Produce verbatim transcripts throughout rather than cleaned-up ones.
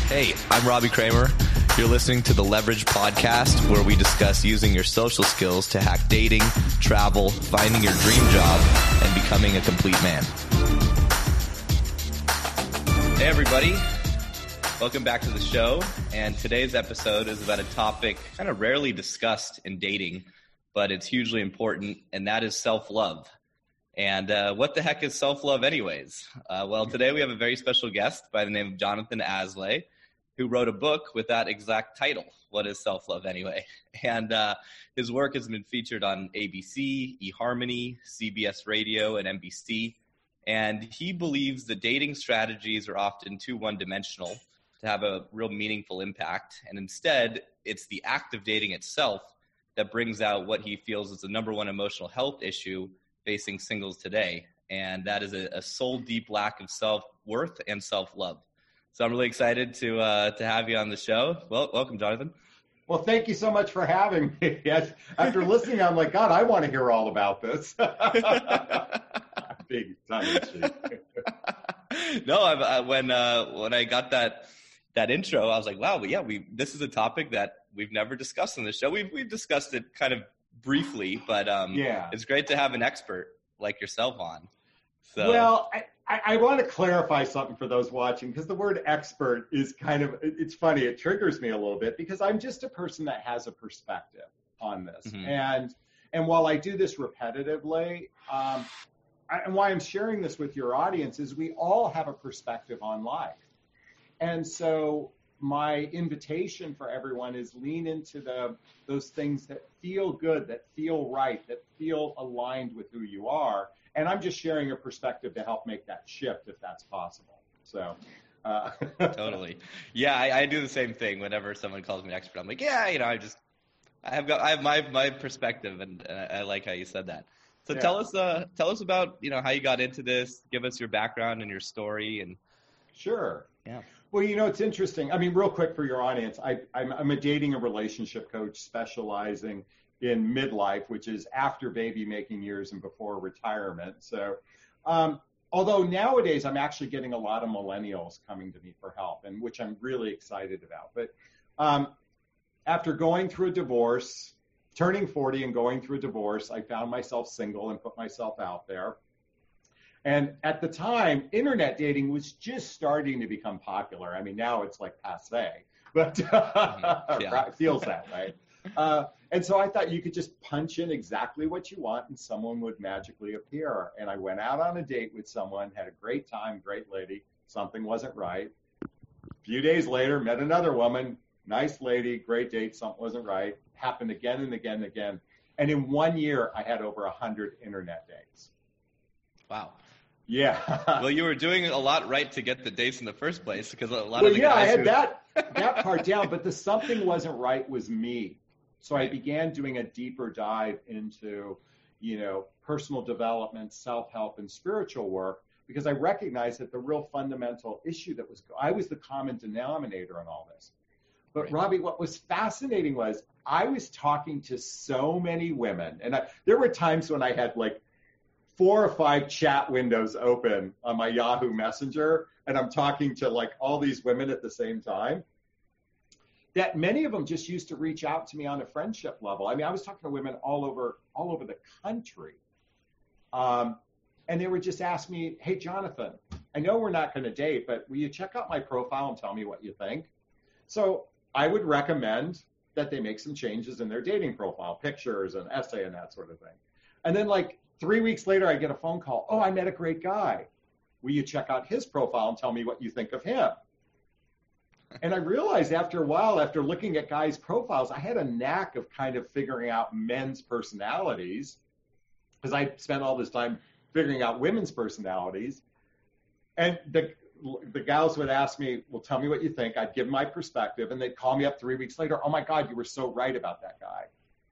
Hey, I'm Robbie Kramer. You're listening to the Leverage Podcast, where we discuss using your social skills to hack dating, travel, finding your dream job, and becoming a complete man. Hey, everybody. Welcome back to the show. And today's episode is about a topic kind of rarely discussed in dating, but it's hugely important, and that is self-love. And uh, what the heck is self-love anyways? Uh, well, today we have a very special guest by the name of Jonathan Aslay, who wrote a book with that exact title, What is Self-Love Anyway? And uh, his work has been featured on A B C, eHarmony, C B S Radio, and N B C. And he believes that dating strategies are often too one-dimensional to have a real meaningful impact. And instead, it's the act of dating itself that brings out what he feels is the number one emotional health issue facing singles today. And that is a, a soul-deep lack of self-worth and self-love. So I'm really excited to uh, to have you on the show. Well, welcome, Jonathan. Well, thank you so much for having me. After listening, I'm like, God, I want to hear all about this. Big time. No, I've, I, when uh, when I got that that intro, I was like, wow, yeah, we this is a topic that we've never discussed on the show. We've we've discussed it kind of briefly, but um, yeah, it's great to have an expert like yourself on. So. Well, I, I, I want to clarify something for those watching, because the word expert is kind of, it's funny, it triggers me a little bit, because I'm just a person that has a perspective on this. Mm-hmm. And and while I do this repetitively, um, I, and why I'm sharing this with your audience is we all have a perspective on life. And so my invitation for everyone is lean into the those things that feel good, that feel right, that feel aligned with who you are. And I'm just sharing a perspective to help make that shift if that's possible. So, uh, totally. Yeah, I, I do the same thing whenever someone calls me an expert. I'm like, yeah, you know, I just, I have got, I have my, my perspective, and, and I, I like how you said that. So yeah. tell us, uh, tell us about, you know, how you got into this. Give us your background and your story. And sure. Yeah. Well, you know, it's interesting. I mean, real quick for your audience, I, I'm, I'm a dating and relationship coach specializing in midlife, which is after baby making years and before retirement. So, um, although nowadays I'm actually getting a lot of millennials coming to me for help, and which I'm really excited about. But um, after going through a divorce, turning forty and going through a divorce, I found myself single and put myself out there. And at the time, internet dating was just starting to become popular. I mean, now it's like passe, but mm-hmm. yeah. It feels that way. Uh, and so I thought you could just punch in exactly what you want and someone would magically appear. And I went out on a date with someone, had a great time, great lady. Something wasn't right. A few days later, met another woman, nice lady, great date, something wasn't right. Happened again and again and again. And in one year, I had over one hundred internet dates. Wow. Yeah. Well, you were doing a lot right to get the dates in the first place, because a lot well, of the yeah, guys I had who... that, that part down, but the something wasn't right was me. So I began doing a deeper dive into, you know, personal development, self-help, and spiritual work, because I recognized that the real fundamental issue that was, I was the common denominator in all this. But right. Robbie, what was fascinating was I was talking to so many women, and I, there were times when I had like four or five chat windows open on my Yahoo Messenger, and I'm talking to like all these women at the same time, that many of them just used to reach out to me on a friendship level. I mean, I was talking to women all over all over the country. Um, and they would just ask me, hey, Jonathan, I know we're not going to date, but will you check out my profile and tell me what you think? So I would recommend that they make some changes in their dating profile, pictures and essay and that sort of thing. And then like three weeks later, I get a phone call. Oh, I met a great guy. Will you check out his profile and tell me what you think of him? And I realized after a while, after looking at guys' profiles, I had a knack of kind of figuring out men's personalities, because I spent all this time figuring out women's personalities. And the the gals would ask me, well, tell me what you think. I'd give my perspective, and they'd call me up three weeks later. Oh, my God, you were so right about that guy.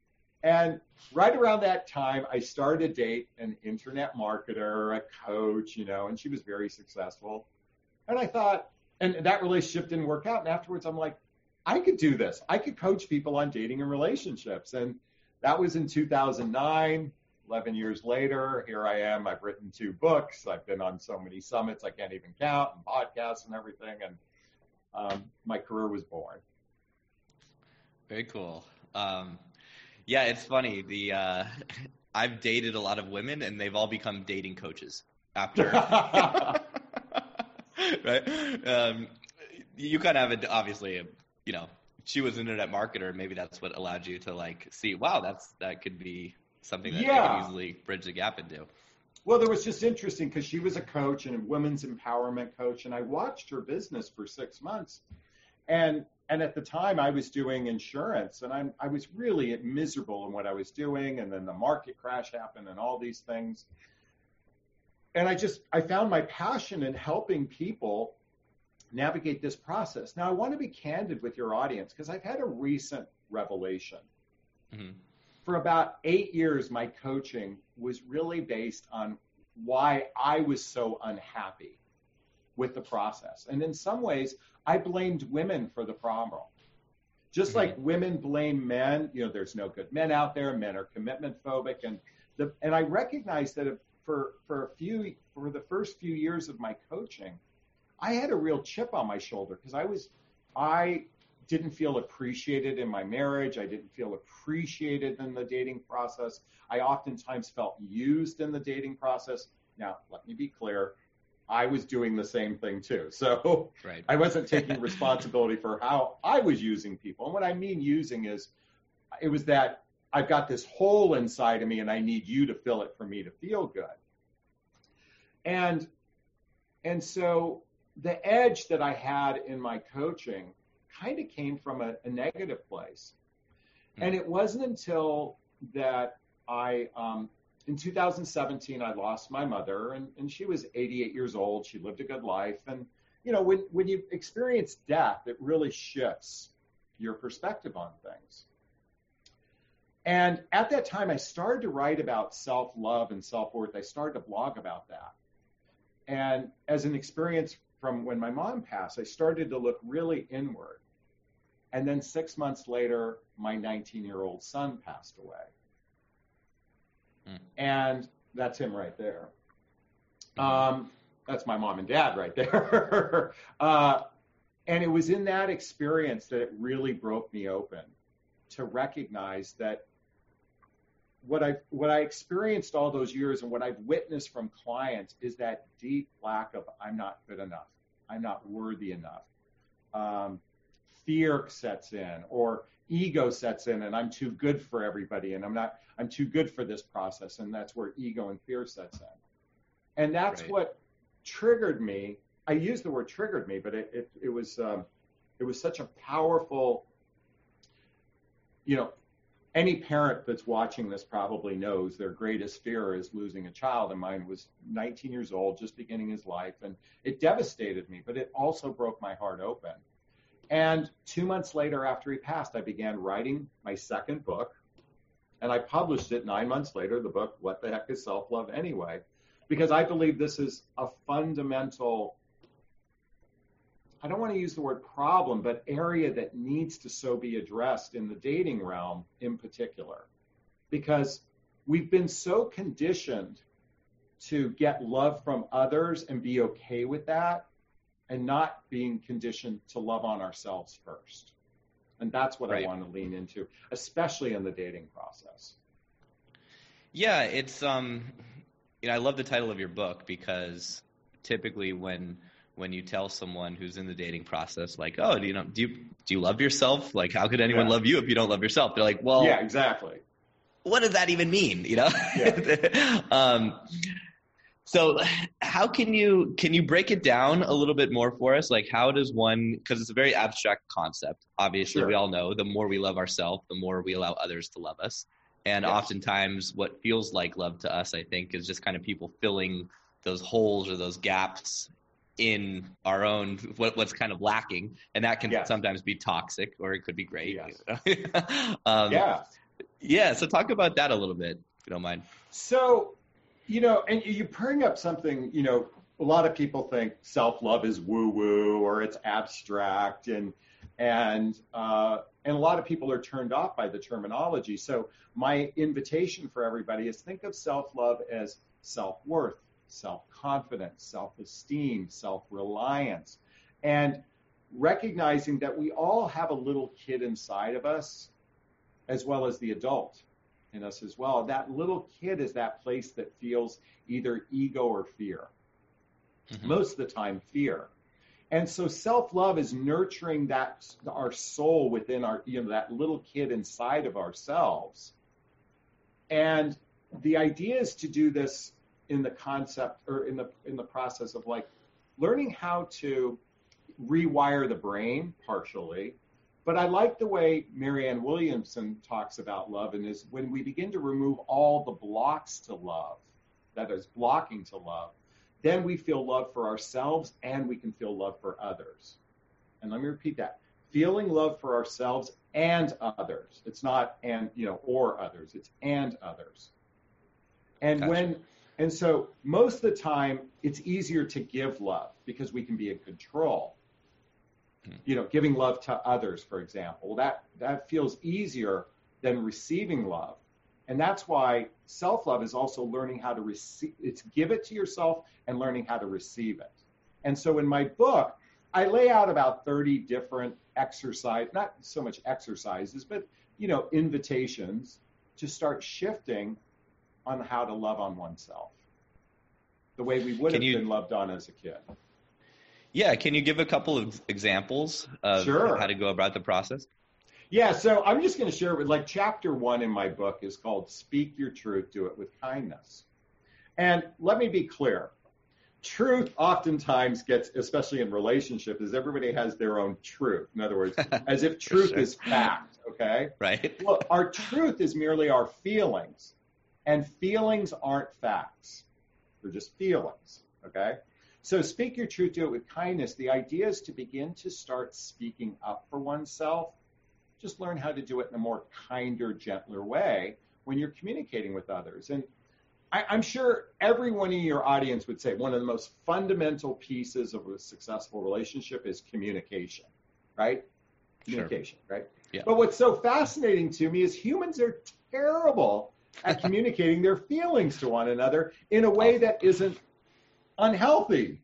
And right around that time, I started to date an internet marketer, a coach, you know, and she was very successful. And I thought, and that relationship didn't work out. And afterwards, I'm like, I could do this. I could coach people on dating and relationships. And that was in two thousand nine. eleven years later, here I am. I've written two books. I've been on so many summits I can't even count, and podcasts and everything. And um, my career was born. Very cool. Um, yeah, it's funny. The uh, I've dated a lot of women, and they've all become dating coaches after. Right? Um, you kind of have a, obviously, a, you know, she was an internet marketer. Maybe that's what allowed you to like see, wow, that's that could be something that Yeah. I can easily bridge the gap into. Well, it was just interesting because she was a coach and a women's empowerment coach, and I watched her business for six months. And and at the time, I was doing insurance, and I'm I was really miserable in what I was doing. And then the market crash happened, and all these things. And I just I found my passion in helping people navigate this process. Now, I want to be candid with your audience because I've had a recent revelation. Mm-hmm. For about eight years, my coaching was really based on why I was so unhappy with the process. And in some ways, I blamed women for the problem. Just mm-hmm. like women blame men, you know, there's no good men out there, men are commitment phobic. And the, and I recognized that for, for a few, for the first few years of my coaching, I had a real chip on my shoulder because I was, I didn't feel appreciated in my marriage. I didn't feel appreciated in the dating process. I oftentimes felt used in the dating process. Now, let me be clear. I was doing the same thing too. So right. I wasn't taking responsibility for how I was using people. And what I mean using is, it was that I've got this hole inside of me and I need you to fill it for me to feel good. And, and so the edge that I had in my coaching kind of came from a, a negative place. Mm. And it wasn't until that I, um, in two thousand seventeen, I lost my mother, and, and she was eighty-eight years old. She lived a good life. And, you know, when, when you experience death, it really shifts your perspective on things. And at that time, I started to write about self-love and self-worth. I started to blog about that. And as an experience from when my mom passed, I started to look really inward. And then six months later, my nineteen-year-old son passed away. Mm. And that's him right there. Mm-hmm. Um, that's my mom and dad right there. uh, and it was in that experience that it really broke me open to recognize that what I what I experienced all those years and what I've witnessed from clients is that deep lack of I'm not good enough, I'm not worthy enough. Um, fear sets in, or ego sets in, and I'm too good for everybody, and I'm not. I'm too good for this process, and that's where ego and fear sets in. And that's right. What triggered me. I use the word triggered me, but it it, it was um, it was such a powerful. You know, any parent that's watching this probably knows their greatest fear is losing a child, and mine was nineteen years old, just beginning his life, and it devastated me, but it also broke my heart open. And two months later, after he passed, I began writing my second book, and I published it nine months later, the book, What the Heck is Self-Love Anyway? Because I believe this is a fundamental, I don't want to use the word problem, but area that needs to so be addressed in the dating realm in particular. Because we've been so conditioned to get love from others and be okay with that, and not being conditioned to love on ourselves first. And that's what right. I want to lean into, especially in the dating process. Yeah, it's, um, you know, I love the title of your book because typically when when you tell someone who's in the dating process, like, oh, do you know, do you, do you love yourself? Like, how could anyone yeah. love you if you don't love yourself? They're like, well, yeah, exactly. What does that even mean? You know? Yeah. um, So how can you, can you break it down a little bit more for us? Like how does one, because it's a very abstract concept. Obviously, sure. We all know the more we love ourselves, the more we allow others to love us. And yes. Oftentimes what feels like love to us, I think, is just kind of people filling those holes or those gaps in our own, what, what's kind of lacking. And that can yes. sometimes be toxic or it could be great. Yes. You know? um, yeah. Yeah. So talk about that a little bit, if you don't mind. So, you know, and you bring up something, you know, a lot of people think self-love is woo-woo or it's abstract, and and uh, and a lot of people are turned off by the terminology. So my invitation for everybody is think of self-love as self-worth, self-confidence, self-esteem, self-reliance. And recognizing that we all have a little kid inside of us, as well as the adult in us as well. That little kid is that place that feels either ego or fear. Mm-hmm. Most of the time, fear. And so self-love is nurturing that, our soul within our, you know, that little kid inside of ourselves. And the idea is to do this in the concept or in the in the process of like learning how to rewire the brain partially. But I like the way Marianne Williamson talks about love, and is when we begin to remove all the blocks to love, that is blocking to love, then we feel love for ourselves and we can feel love for others. And let me repeat that. Feeling love for ourselves and others. It's not and, you know, or others. It's and others. And Gotcha. when, and so most of the time it's easier to give love because we can be in control. Hmm. You know, giving love to others, for example, that, that feels easier than receiving love. And that's why self-love is also learning how to receive, it's give it to yourself and learning how to receive it. And so in my book, I lay out about thirty different exercise, not so much exercises, but, you know, invitations to start shifting on how to love on oneself the way we would Can have you, been loved on as a kid. Yeah. Can you give a couple of examples of Sure. how to go about the process? Yeah, so I'm just going to share it with, like, chapter one in my book is called Speak Your Truth, Do It with Kindness. And let me be clear. Truth oftentimes gets, especially in relationship, is everybody has their own truth. In other words, as if truth Sure. is fact, okay? Right. Well, our truth is merely our feelings, and feelings aren't facts. They're just feelings, okay? So speak your truth, do it with kindness. The idea is to begin to start speaking up for oneself. Just learn how to do it in a more kinder, gentler way when you're communicating with others. And I, I'm sure everyone in your audience would say one of the most fundamental pieces of a successful relationship is communication, right? Communication, Sure. right? Yeah. But what's so fascinating to me is humans are terrible at communicating their feelings to one another in a way that isn't unhealthy.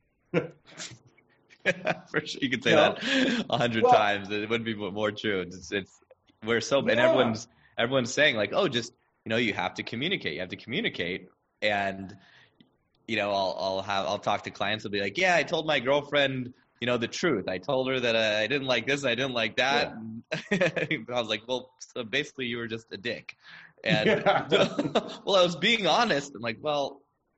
For sure, you could say You know? that a hundred Well- times. It wouldn't be more true. It's, it's we're so, and Yeah. everyone's everyone's saying like, oh, just you know, you have to communicate. You have to communicate, and you know, I'll I'll have I'll talk to clients. They'll be like, yeah, I told my girlfriend, you know, the truth. I told her that uh, I didn't like this, and I didn't like that. Yeah. And I was like, well, so basically, you were just a dick. And Yeah. well, I was being honest. I'm like, well.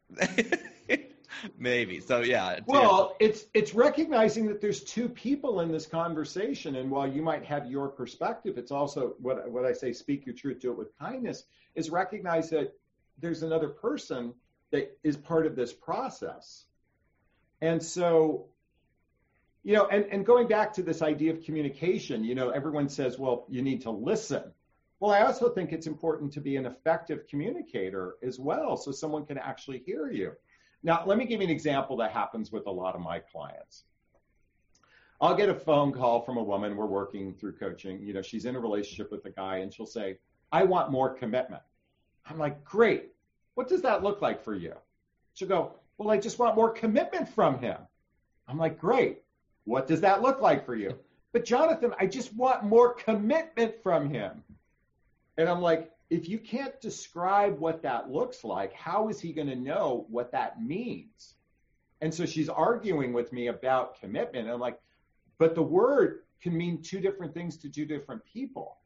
Maybe. So yeah. Well, it's it's recognizing that there's two people in this conversation, and while you might have your perspective, it's also what what I say: speak your truth, do it with kindness. Is recognize that there's another person that is part of this process, and so, you know, and and going back to this idea of communication, you know, everyone says, well, you need to listen. Well, I also think it's important to be an effective communicator as well, so someone can actually hear you. Now, let me give you an example that happens with a lot of my clients. I'll get a phone call from a woman. We're working through coaching. You know, she's in a relationship with a guy, and she'll say, I want more commitment. I'm like, great. What does that look like for you? She'll go, well, I just want more commitment from him. I'm like, great. What does that look like for you? But Jonathan, I just want more commitment from him. And I'm like, if you can't describe what that looks like, how is he going to know what that means? And so she's arguing with me about commitment. And I'm like, but the word can mean two different things to two different people.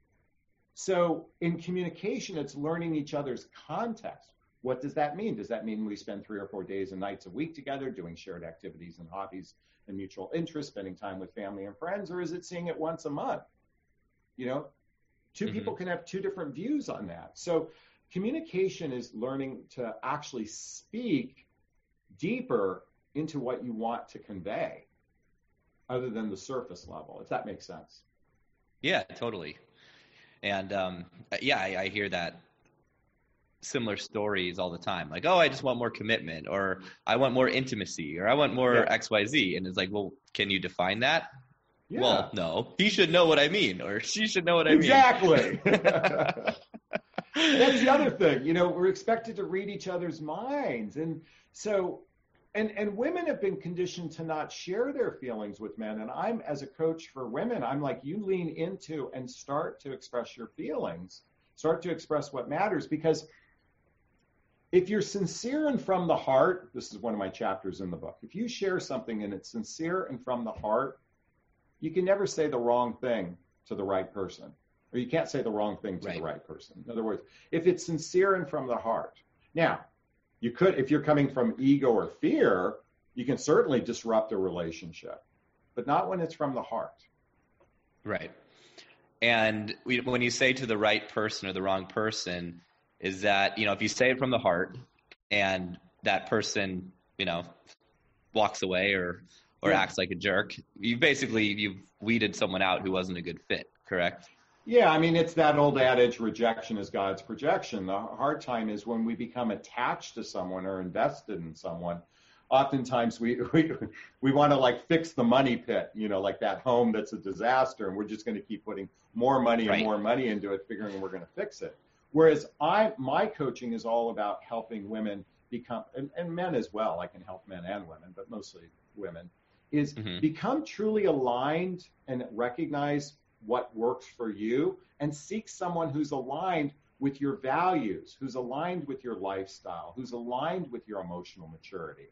So in communication, it's learning each other's context. What does that mean? Does that mean we spend three or four days and nights a week together doing shared activities and hobbies and mutual interests, spending time with family and friends? Or is it seeing it once a month? You know? Two people mm-hmm. can have two different views on that. So communication is learning to actually speak deeper into what you want to convey other than the surface level, if that makes sense. Yeah, totally. And um, yeah, I, I hear that similar stories all the time. Like, oh, I just want more commitment, or I want more intimacy, or I want more yeah. X Y Z. And it's like, well, can you define that? Yeah. Well, no, he should know what I mean, or she should know what I exactly. mean. Exactly. That's the other thing. You know, we're expected to read each other's minds. And so and, and women have been conditioned to not share their feelings with men. And I'm, as a coach for women, I'm like, you lean into and start to express your feelings, start to express what matters. Because if you're sincere and from the heart, this is one of my chapters in the book. If you share something and it's sincere and from the heart, you can never say the wrong thing to the right person, or you can't say the wrong thing to right. the right person. In other words, if it's sincere and from the heart. Now, you could, if you're coming from ego or fear, you can certainly disrupt a relationship, but not when it's from the heart. Right. And we, when you say to the right person or the wrong person, is that, you know, if you say it from the heart and that person, you know, walks away or, or yeah. acts like a jerk, you basically, you've weeded someone out who wasn't a good fit, correct? Yeah, I mean, it's that old adage, rejection is God's projection. The hard time is when we become attached to someone or invested in someone. Oftentimes we we, we want to like fix the money pit, you know, like that home that's a disaster, and we're just going to keep putting more money right. and more money into it, figuring we're going to fix it. Whereas I, my coaching is all about helping women become, and, and men as well. I can help men and women, but mostly women, is mm-hmm. become truly aligned and recognize what works for you, and seek someone who's aligned with your values, who's aligned with your lifestyle, who's aligned with your emotional maturity.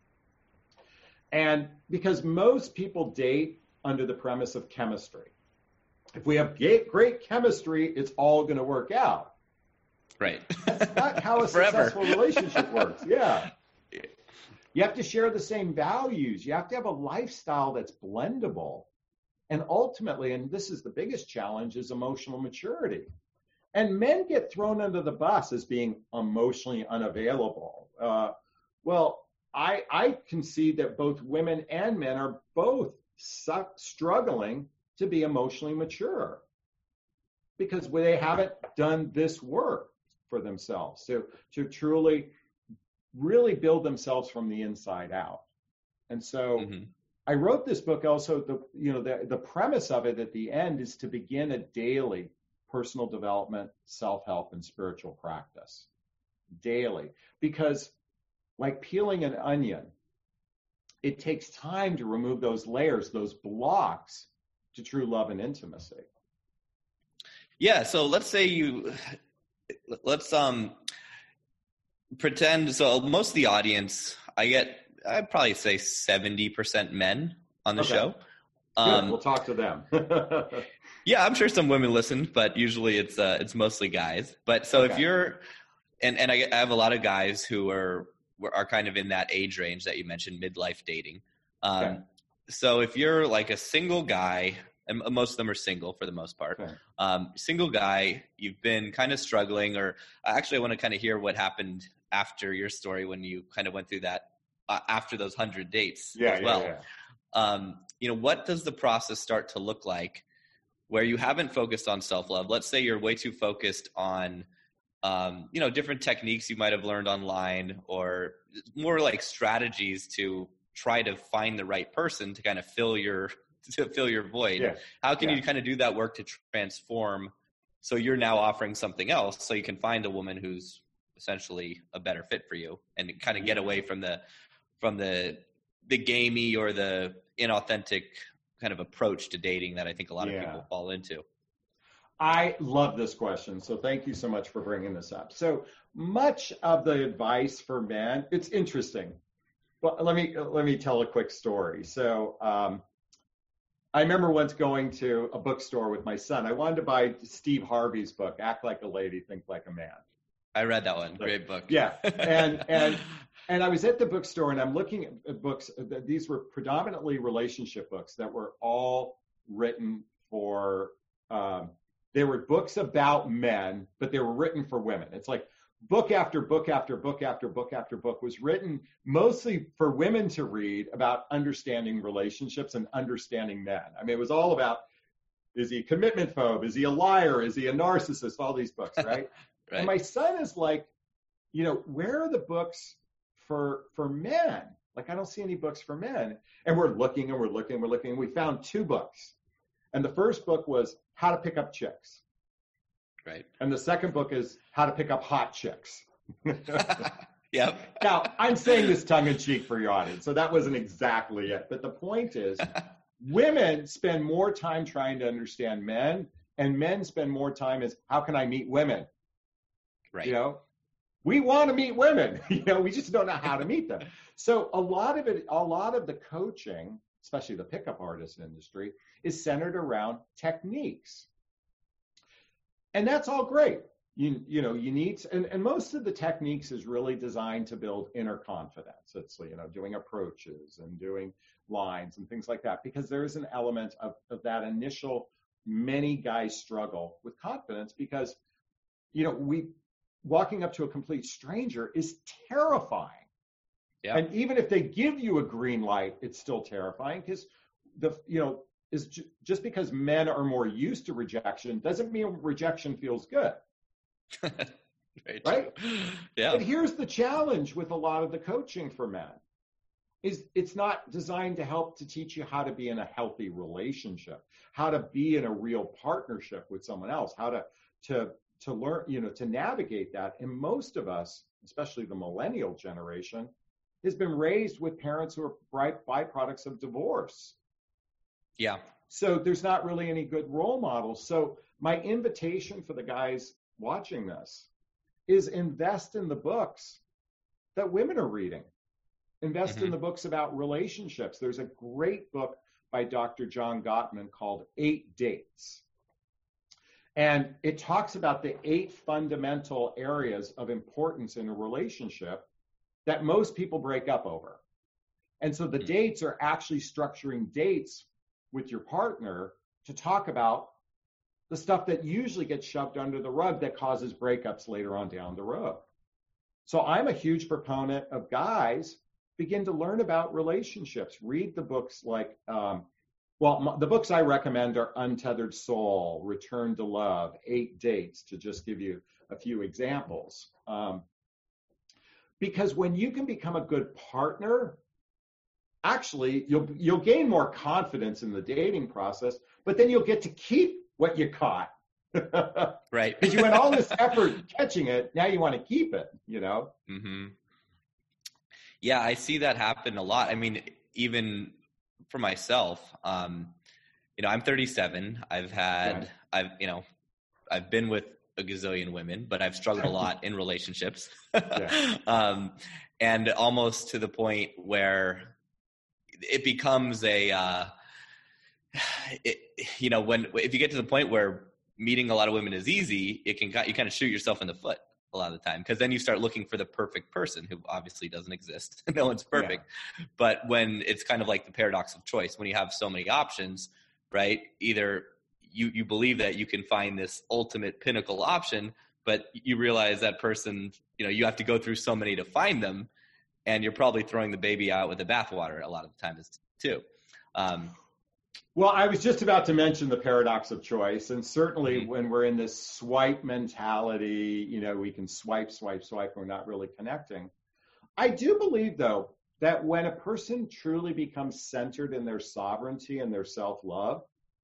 And because most people date under the premise of chemistry. If we have great chemistry, it's all going to work out. Right. That's not how a successful relationship works. Yeah. You have to share the same values. You have to have a lifestyle that's blendable. And ultimately, and this is the biggest challenge, is emotional maturity. And men get thrown under the bus as being emotionally unavailable. Uh, well, I, I concede that both women and men are both su- struggling to be emotionally mature because they haven't done this work for themselves to, to truly, really build themselves from the inside out. And so mm-hmm. I wrote this book also, the, you know, the, the premise of it at the end is to begin a daily personal development, self-help, and spiritual practice. Daily. Because like peeling an onion, it takes time to remove those layers, those blocks to true love and intimacy. Yeah, so let's say you, let's um pretend, so most of the audience, I get, I'd probably say seventy percent men on the okay. show. Um, Good. We'll talk to them. Yeah, I'm sure some women listen, but usually it's uh, it's mostly guys. But so okay. if you're, and, and I, I have a lot of guys who are are kind of in that age range that you mentioned, midlife dating. Um, okay. So if you're like a single guy, and most of them are single for the most part, okay. um, single guy, you've been kind of struggling, or actually I want to kind of hear what happened after your story when you kind of went through that. Uh, after those hundred dates yeah, as well. Yeah, yeah. Um, you know, what does the process start to look like where you haven't focused on self-love? Let's say you're way too focused on, um, you know, different techniques you might have learned online, or more like strategies to try to find the right person to kind of fill your, to fill your void. Yeah. How can yeah. you kind of do that work to transform so you're now offering something else so you can find a woman who's essentially a better fit for you and kind of get away from the from the the gamey or the inauthentic kind of approach to dating that I think a lot yeah. of people fall into? I love this question. So thank you so much for bringing this up. So much of the advice for men, it's interesting. Well, let me let me tell a quick story. So um, I remember once going to a bookstore with my son. I wanted to buy Steve Harvey's book, Act Like a Lady, Think Like a Man. I read that one. Great book. Yeah. And and and I was at the bookstore and I'm looking at books. These were predominantly relationship books that were all written for, um, they were books about men, but they were written for women. It's like book after book after book after book after book was written mostly for women to read about understanding relationships and understanding men. I mean, it was all about, is he a commitment phobe? Is he a liar? Is he a narcissist? All these books, right? Right. And my son is like, you know, where are the books for for men? Like, I don't see any books for men. And we're looking and we're looking and we're looking. And we found two books. And the first book was How to Pick Up Chicks. Right. And the second book is How to Pick Up Hot Chicks. Yep. Now, I'm saying this tongue in cheek for your audience, so that wasn't exactly it. But the point is, women spend more time trying to understand men, and men spend more time as, how can I meet women? Right. You know, we want to meet women, you know, we just don't know how to meet them. So a lot of it, a lot of the coaching, especially the pickup artist industry, is centered around techniques. And that's all great. You, you know, you need, to, and, and most of the techniques is really designed to build inner confidence. It's, you know, doing approaches and doing lines and things like that, because there is an element of, of that initial, many guys struggle with confidence because, you know, we, walking up to a complete stranger is terrifying. Yeah. And even if they give you a green light, it's still terrifying because the, you know, is ju- just because men are more used to rejection doesn't mean rejection feels good. Right? Yeah. But here's the challenge with a lot of the coaching for men is it's not designed to help to teach you how to be in a healthy relationship, how to be in a real partnership with someone else, how to, to, to learn, you know, to navigate that. And most of us, especially the millennial generation, has been raised with parents who are bright byproducts of divorce. Yeah. So there's not really any good role models. So my invitation for the guys watching this is invest in the books that women are reading. Invest mm-hmm. in the books about relationships. There's a great book by Doctor John Gottman called Eight Dates. And it talks about the eight fundamental areas of importance in a relationship that most people break up over. And so the mm-hmm. dates are actually structuring dates with your partner to talk about the stuff that usually gets shoved under the rug that causes breakups later on down the road. So I'm a huge proponent of guys begin to learn about relationships. Read the books like, um, well, m- the books I recommend are Untethered Soul, Return to Love, Eight Dates, to just give you a few examples. Um, because when you can become a good partner, actually, you'll you'll gain more confidence in the dating process, but then you'll get to keep what you caught. Right. Because you went all this effort catching it, now you want to keep it, you know? Mm-hmm. Yeah, I see that happen a lot. I mean, even for myself, um, you know, I'm thirty-seven. I've had, right. I've, you know, I've been with a gazillion women, but I've struggled a lot in relationships. Yeah. um, and almost to the point where it becomes a, uh, it, you know, when, if you get to the point where meeting a lot of women is easy, it can, you kind of shoot yourself in the foot a lot of the time. Cause then you start looking for the perfect person who obviously doesn't exist. No one's perfect. Yeah. But when it's kind of like the paradox of choice, when you have so many options, right? Either you, you believe that you can find this ultimate pinnacle option, but you realize that person, you know, you have to go through so many to find them, and you're probably throwing the baby out with the bathwater a lot of the times too. Um, Well, I was just about to mention the paradox of choice, and certainly mm-hmm. when we're in this swipe mentality, you know, we can swipe, swipe, swipe, we're not really connecting. I do believe, though, that when a person truly becomes centered in their sovereignty and their self-love,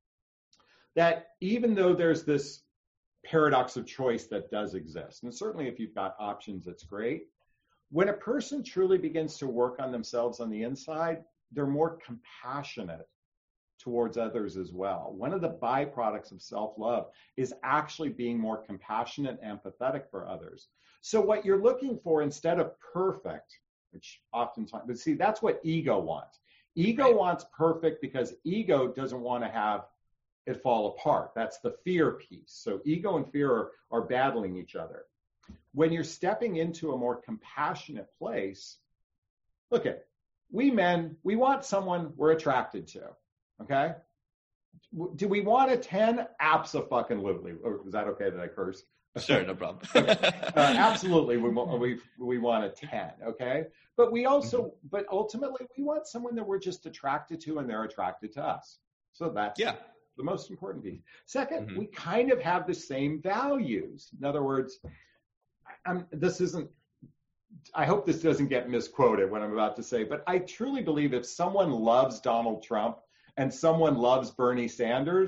that even though there's this paradox of choice that does exist, and certainly if you've got options, it's great. When a person truly begins to work on themselves on the inside, they're more compassionate towards others as well. One of the byproducts of self-love is actually being more compassionate and empathetic for others. So what you're looking for instead of perfect, which oftentimes, but see, that's what ego wants. Ego right. wants perfect because ego doesn't want to have it fall apart. That's the fear piece. So ego and fear are, are battling each other. When you're stepping into a more compassionate place, look at, we men, we want someone we're attracted to. Okay. Do we want a ten? Abso-fucking-lutely. Is that okay that I curse? Sure, no problem. uh, absolutely, we we we want a ten. Okay, but we also, mm-hmm. but ultimately, we want someone that we're just attracted to, and they're attracted to us. So that's yeah. the most important piece. Second, mm-hmm. we kind of have the same values. In other words, I'm, this isn't. I hope this doesn't get misquoted what I'm about to say, but I truly believe if someone loves Donald Trump and someone loves Bernie Sanders,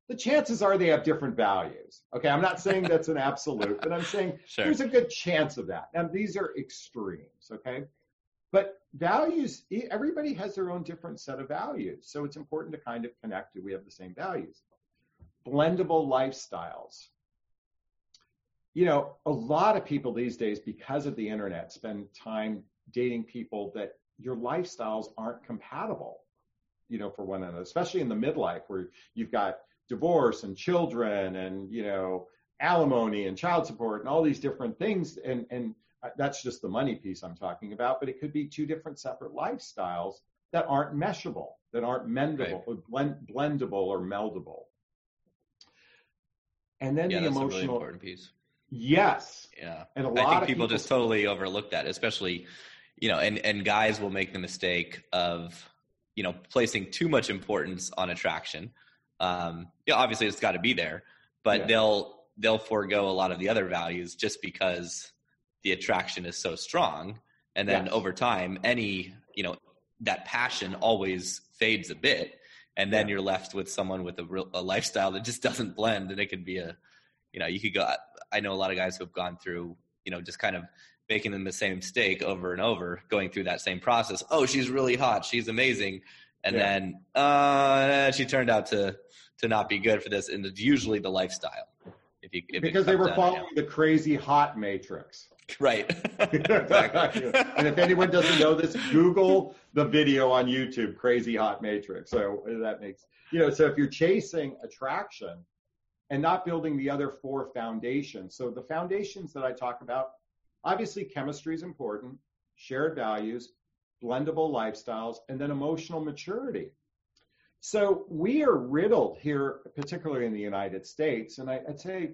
the chances are they have different values. Okay, I'm not saying that's an absolute, but I'm saying sure. there's a good chance of that. Now, these are extremes, okay? But values, everybody has their own different set of values. So it's important to kind of connect to we have the same values. Blendable lifestyles. You know, a lot of people these days, because of the internet, spend time dating people that your lifestyles aren't compatible, you know, for one another, especially in the midlife where you've got divorce and children and, you know, alimony and child support and all these different things. And, and that's just the money piece I'm talking about, but it could be two different separate lifestyles that aren't meshable, that aren't mendable, right. or blend, blendable or meldable. And then yeah, the that's emotional a really important piece. Yes. Yeah. And a lot I think of people, people just totally that. overlook that, especially, you know, and, and guys will make the mistake of, you know, placing too much importance on attraction. Um, yeah, obviously it's got to be there, but yeah. they'll, they'll forego a lot of the other values just because the attraction is so strong. And then yes. over time, any, you know, that passion always fades a bit. And then yeah. you're left with someone with a, real, a lifestyle that just doesn't blend. And it could be a, you know, you could go, I know a lot of guys who have gone through, you know, just kind of making them the same mistake over and over, going through that same process. Oh, she's really hot. She's amazing. And yeah. then uh, she turned out to, to not be good for this. And it's usually the lifestyle. If you, if because they were following the crazy hot matrix. Right. Exactly. And if anyone doesn't know this, Google the video on YouTube, Crazy Hot Matrix. So that makes, you know, so if you're chasing attraction and not building the other four foundations. So the foundations that I talk about, obviously chemistry is important, shared values, blendable lifestyles, and then emotional maturity. So we are riddled here, particularly in the United States, and I, I'd say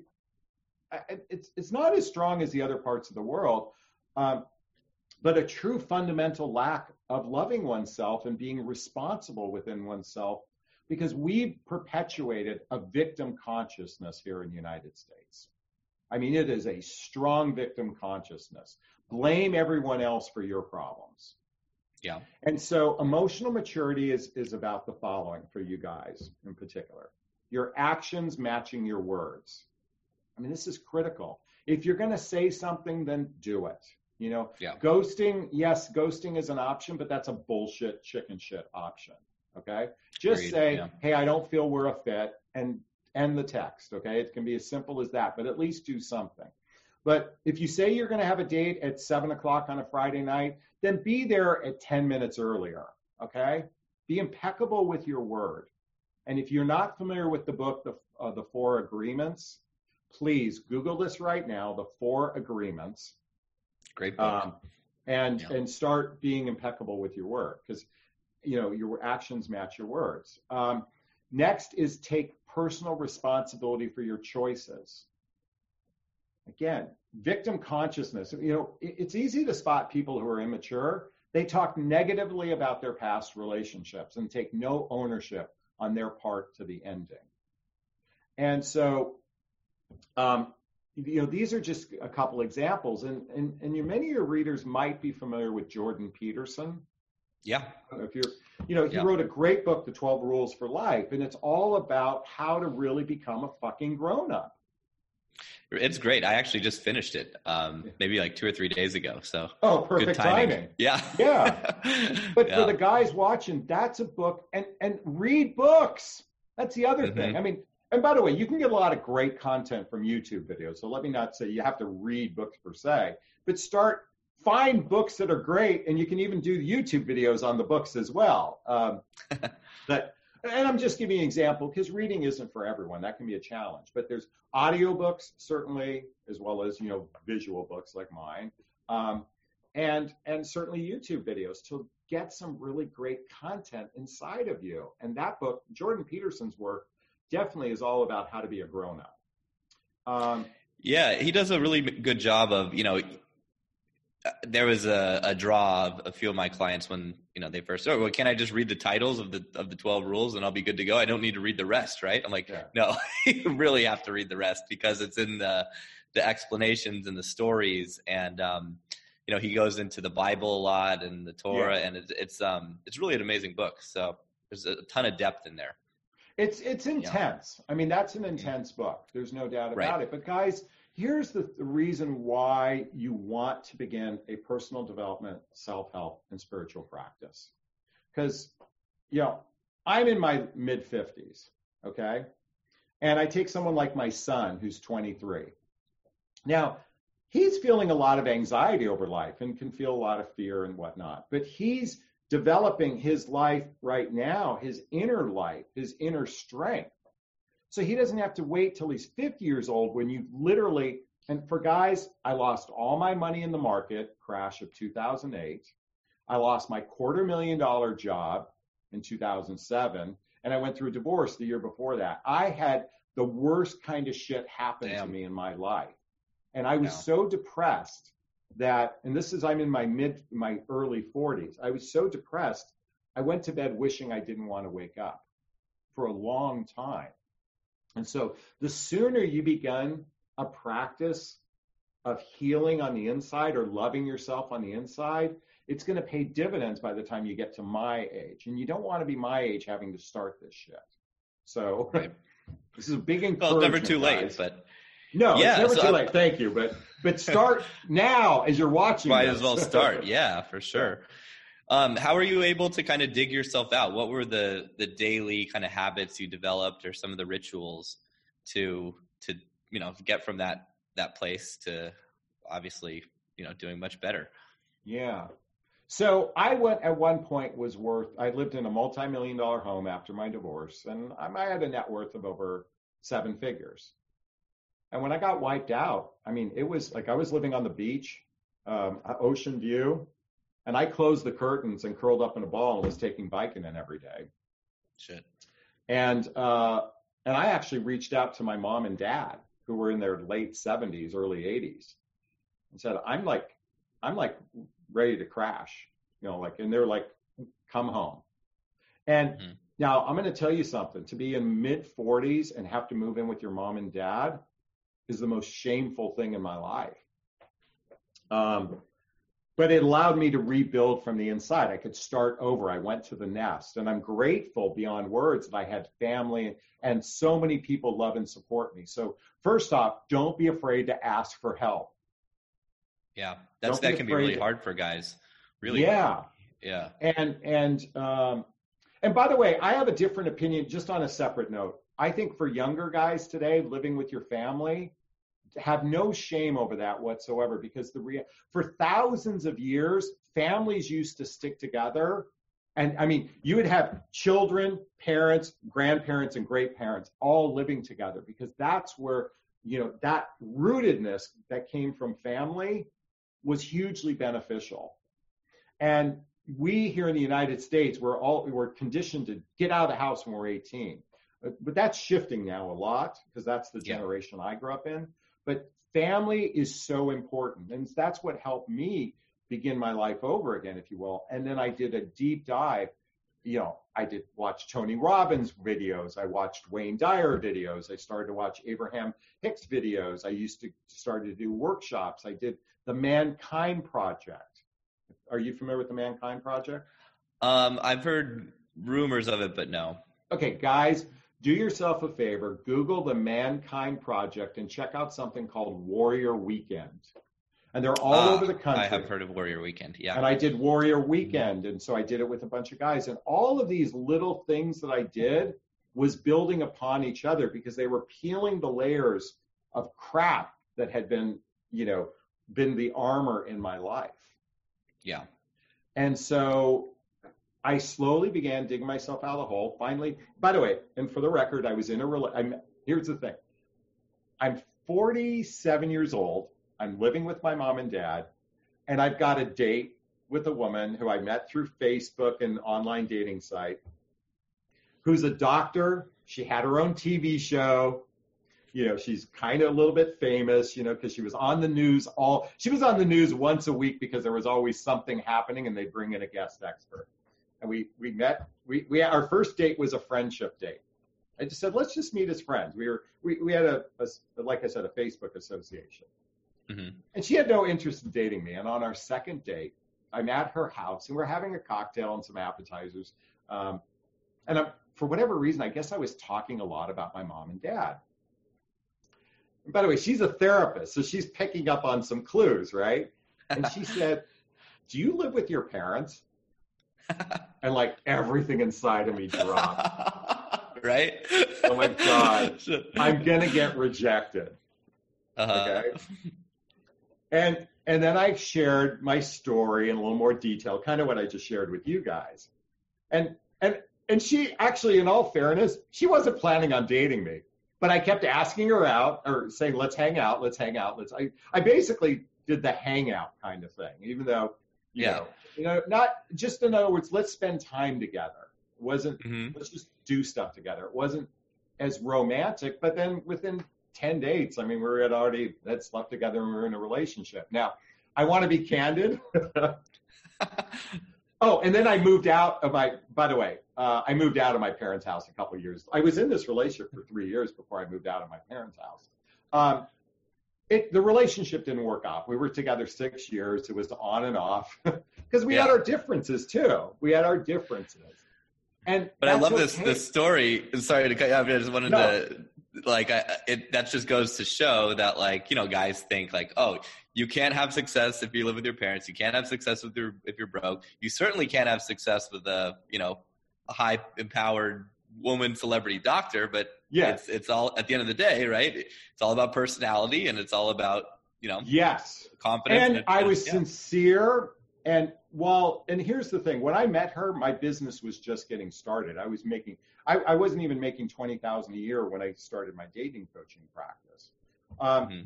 it's it's not as strong as the other parts of the world, um, but a true fundamental lack of loving oneself and being responsible within oneself, because we've perpetuated a victim consciousness here in the United States. I mean, it is a strong victim consciousness. Blame everyone else for your problems. Yeah. And so emotional maturity is, is about the following for you guys in particular. Your actions matching your words. I mean, this is critical. If you're going to say something, then do it. You know, yeah. Ghosting, yes, ghosting is an option, but that's a bullshit chicken shit option. Okay. Just Agreed. say, yeah. hey, I don't feel we're a fit, and end the text. Okay. It can be as simple as that, but at least do something. But if you say you're going to have a date at seven o'clock on a Friday night, then be there at ten minutes earlier. Okay. Be impeccable with your word. And if you're not familiar with the book, the, uh, the Four Agreements, please Google this right now, the Four Agreements. Great book. Um, and, yeah. and start being impeccable with your word, because, you know, your actions match your words. Um, next is take personal responsibility for your choices. Again, victim consciousness. You know, it, it's easy to spot people who are immature. They talk negatively about their past relationships and take no ownership on their part to the ending. And so, um, you know, these are just a couple examples, and, and, and you, many of your readers might be familiar with Jordan Peterson. Yeah. If you're, you know, he yeah. wrote a great book, The twelve Rules for Life, and it's all about how to really become a fucking grown-up. It's great. I actually just finished it, um, maybe like two or three days ago. So oh, perfect good timing. timing. Yeah. Yeah. But yeah. for the guys watching, that's a book, and, and read books. That's the other mm-hmm. thing. I mean, and by the way, you can get a lot of great content from YouTube videos. So let me not say you have to read books per se, but start, find books that are great, and you can even do YouTube videos on the books as well. Um, but, and I'm just giving you an example, because reading isn't for everyone. That can be a challenge. But there's audiobooks, certainly, as well as, you know, visual books like mine, um, and and certainly YouTube videos to get some really great content inside of you. And that book, Jordan Peterson's work, definitely is all about how to be a grown-up. Um, yeah, he does a really good job of, you know, there was a, a draw of a few of my clients when, you know, they first, oh, well, can I just read the titles of the of the twelve rules and I'll be good to go? I don't need to read the rest, right? I'm like, yeah. no, you really have to read the rest, because it's in the the explanations and the stories. And, um, you know, he goes into the Bible a lot and the Torah, yeah. and it's, it's, um, it's really an amazing book. So there's a ton of depth in there. It's it's intense. Yeah. I mean, that's an intense book. There's no doubt about right. it. But guys, here's the, the reason why you want to begin a personal development, self-help, and spiritual practice. Because, you know, I'm in my mid fifties, okay? And I take someone like my son, who's twenty-three. Now, he's feeling a lot of anxiety over life and can feel a lot of fear and whatnot. But he's developing his life right now, his inner life, his inner strength. So he doesn't have to wait till he's fifty years old when you literally, and for guys, I lost all my money in the market crash of two thousand eight. I lost my quarter million dollar job in two thousand seven, and I went through a divorce the year before that. I had the worst kind of shit happen Damn. to me in my life. And I was yeah. so depressed that, and this is, I'm in my mid, my early forties. I was so depressed, I went to bed wishing I didn't want to wake up for a long time. And so the sooner you begin a practice of healing on the inside or loving yourself on the inside, it's going to pay dividends by the time you get to my age. And you don't want to be my age having to start this shit. So right. this is a big encouragement. Well, it's never too late, guys. but No, yeah, it's never so too I'm, late. Thank you. But but start now as you're watching. Might this. as well start. Yeah, for sure. Um, how were you able to kind of dig yourself out? What were the the daily kind of habits you developed, or some of the rituals to to you know get from that that place to obviously you know doing much better? Yeah. So I went at one point was worth. I lived in a multi-million dollar home after my divorce, and I had a net worth of over seven figures. And when I got wiped out, I mean, it was like I was living on the beach, um, ocean view, and I closed the curtains and curled up in a ball and was taking Vicodin every day. Shit. And uh, and I actually reached out to my mom and dad, who were in their late seventies, early eighties, and said, "I'm like, I'm like ready to crash, you know, like." And they're like, "Come home." And mm-hmm. now I'm going to tell you something. To be in mid forties and have to move in with your mom and dad is the most shameful thing in my life. Um, but it allowed me to rebuild from the inside. I could start over. I went to the nest, and I'm grateful beyond words that I had family and so many people love and support me. So first off, don't be afraid to ask for help. Yeah, that's that can be really to, hard for guys. Really. Yeah. Yeah. And and um, and by the way, I have a different opinion. Just on a separate note, I think for younger guys today, living with your family, have no shame over that whatsoever, because the rea- for thousands of years, families used to stick together. And I mean, you would have children, parents, grandparents, and great parents all living together, because that's where, you know, that rootedness that came from family was hugely beneficial. And we here in the United States, we're all, we're conditioned to get out of the house when we're eighteen. But that's shifting now a lot, because that's the generation yeah. I grew up in. But family is so important. And that's what helped me begin my life over again, if you will. And then I did a deep dive. You know, I did watch Tony Robbins videos. I watched Wayne Dyer videos. I started to watch Abraham Hicks videos. I used to start to do workshops. I did the Mankind Project. Are you familiar with the Mankind Project? Um, I've heard rumors of it, but no. Okay, guys. Do yourself a favor, Google the Mankind Project and check out something called Warrior Weekend. And they're all uh, over the country. I have heard of Warrior Weekend, yeah. And I did Warrior Weekend, and so I did it with a bunch of guys. And all of these little things that I did was building upon each other, because they were peeling the layers of crap that had been, you know, been the armor in my life. Yeah. And so I slowly began digging myself out of the hole. Finally, by the way, and for the record, I was in a relationship. Here's the thing. I'm forty-seven years old. I'm living with my mom and dad, and I've got a date with a woman who I met through Facebook and online dating site, who's a doctor. She had her own T V show. You know, she's kind of a little bit famous, you know, because she was on the news all, she was on the news once a week, because there was always something happening and they'd bring in a guest expert. And we, we met, we, we, our first date was a friendship date. I just said, let's just meet as friends. We were, we, we had a, a, like I said, a Facebook association. Mm-hmm. And she had no interest in dating me. And on our second date, I'm at her house and we're having a cocktail and some appetizers. Um, And I'm, for whatever reason, I guess I was talking a lot about my mom and dad. And by the way, she's a therapist, so she's picking up on some clues, right? And she said, do you live with your parents? And like everything inside of me dropped. Right? Oh my God. I'm going to get rejected. Uh-huh. Okay. And and then I shared my story in a little more detail, kind of what I just shared with you guys. And and and she actually, in all fairness, she wasn't planning on dating me. But I kept asking her out or saying, let's hang out, let's hang out. Let's I, I basically did the hangout kind of thing, even though, you yeah. know, you know, not just in other words, let's spend time together. It wasn't, mm-hmm. let's just do stuff together. It wasn't as romantic, but then within ten dates, I mean, we had already had slept together and we were in a relationship. Now, I want to be candid. Oh, and then I moved out of my, by the way, uh, I moved out of my parents' house a couple of years. I was in this relationship for three years before I moved out of my parents' house. Um, it, the relationship didn't work out. We were together six years. It was on and off because we yeah. had our differences too. We had our differences. And but I love okay. this this story. Sorry to cut you off. I just wanted no. to like I, it. That just goes to show that like you know guys think like oh you can't have success if you live with your parents. You can't have success with your if you're broke. You certainly can't have success with a you know a high empowered woman celebrity doctor. But yes. it's it's all at the end of the day, right? It's all about personality and it's all about you know yes confidence. And, and I was yeah. sincere. And while, and here's the thing, when I met her, my business was just getting started. I was making, I, I wasn't even making twenty thousand dollars a year when I started my dating coaching practice. Um, mm-hmm.